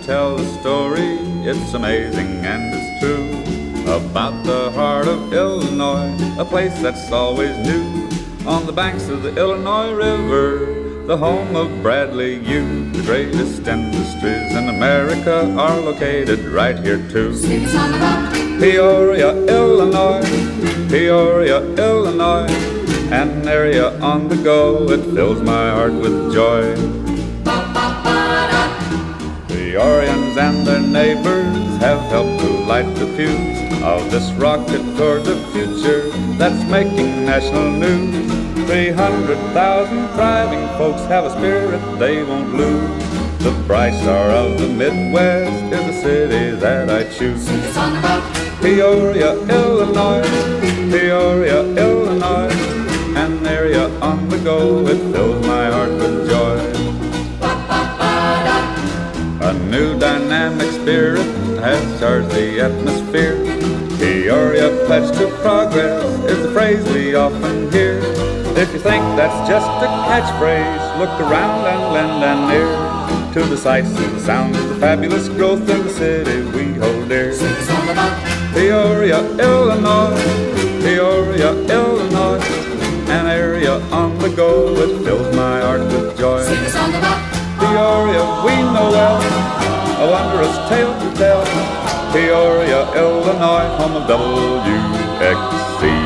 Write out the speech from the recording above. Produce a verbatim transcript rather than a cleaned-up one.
tell the story, it's amazing and it's true, about the heart of Illinois, a place that's always new. On the banks of the Illinois River, the home of Bradley U. The greatest industries in America are located right here too. Sing a song about Peoria, Illinois, Peoria, Illinois, an area on the go, it fills my heart with joy. Peorians and their neighbors have helped to light the fuse of this rocket toward the future that's making national news. Three hundred thousand thriving folks have a spirit they won't lose. The bright star of the Midwest is the city that I choose. Sing a song about Peoria, Illinois, Peoria, Illinois, an area on the go, it fills my heart with joy. A new dynamic spirit has charged the atmosphere. Peoria pledged to progress is the phrase we often hear. If you think that's just a catchphrase, look around and lend an ear to the sights and the sounds of the fabulous growth in the city we hold dear. Sing a song about Peoria, Illinois, Peoria, Illinois, an area on the go, it fills my heart with joy. Sing a song about Peoria, we know well, a wondrous tale to tell. Peoria, Illinois, home of W X C.